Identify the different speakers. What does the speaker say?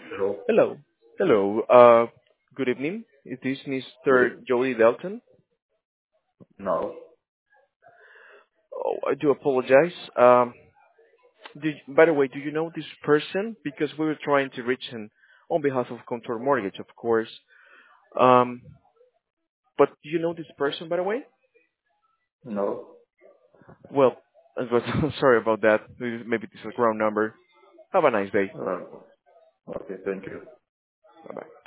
Speaker 1: Hello?
Speaker 2: Hello. Hello. Good evening. Is this
Speaker 1: Good.
Speaker 2: Mr. Joey Dalton?
Speaker 1: No.
Speaker 2: Oh, I do apologize. By the way, do you know this person? Because we were trying to reach him on behalf of Contour Mortgage, of course. Um, but do you know this person, by the way?
Speaker 1: No.
Speaker 2: Well, I was sorry about that. Maybe this is a wrong number. Have a nice day.
Speaker 1: Okay, thank you.
Speaker 2: Bye bye.